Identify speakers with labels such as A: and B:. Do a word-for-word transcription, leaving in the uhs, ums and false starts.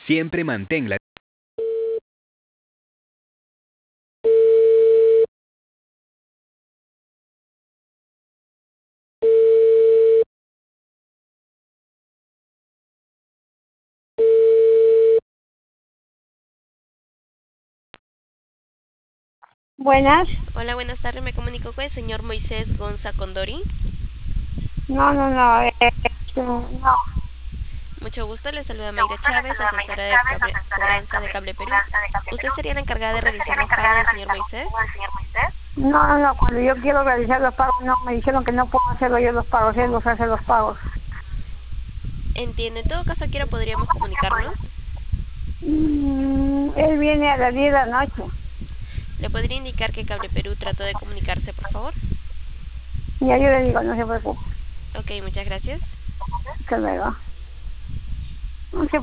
A: Siempre manténla.
B: Buenas.
C: Hola, buenas tardes. Me comunico con el señor Moisés Gonza Condori.
B: No, no, no. Eh, no.
C: Mucho gusto. Le saluda Mayra Chávez, asesora de cable- cobranza de Cable Perú. ¿Usted sería la encargada de realizar los pagos del señor Moisés?
B: No, no, no. Cuando yo quiero realizar los pagos, no. Me dijeron que no puedo hacerlo yo los pagos. Él los hace los pagos.
C: Entiendo. En todo caso, ¿a qué hora podríamos comunicarnos?
B: Mm, él viene a las diez de la noche.
C: ¿Le podría indicar que Cable Perú trató de comunicarse, por favor?
B: Ya yo le digo, no se preocupe.
C: Ok, muchas gracias.
B: Hasta luego. No se